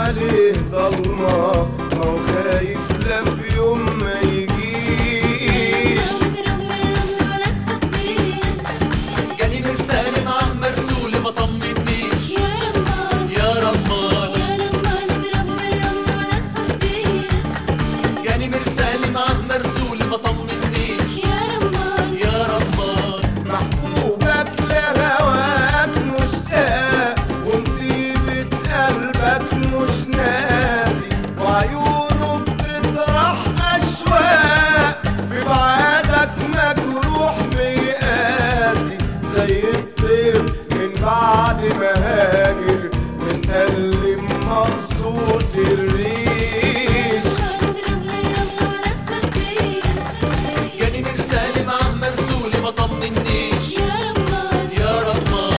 عليه ضلمة، ما هو خايف لا في يوم ما يجيش. جاني مرسال مع مرسول ما طمنيش، يا رمان يا رمان. يا رمان اضرب بالرمل ولا تخبيش. جاني مرسال مع مرسول ما طمنيش، يا رمان يا رمان. محبوبك لهواك مشتاق، ومطيبة قلبك مش ناسي، وعيونه بتطرح أشواق، في بعادك مجروح بيقاسي، زي الطير من بعد ما هاجي.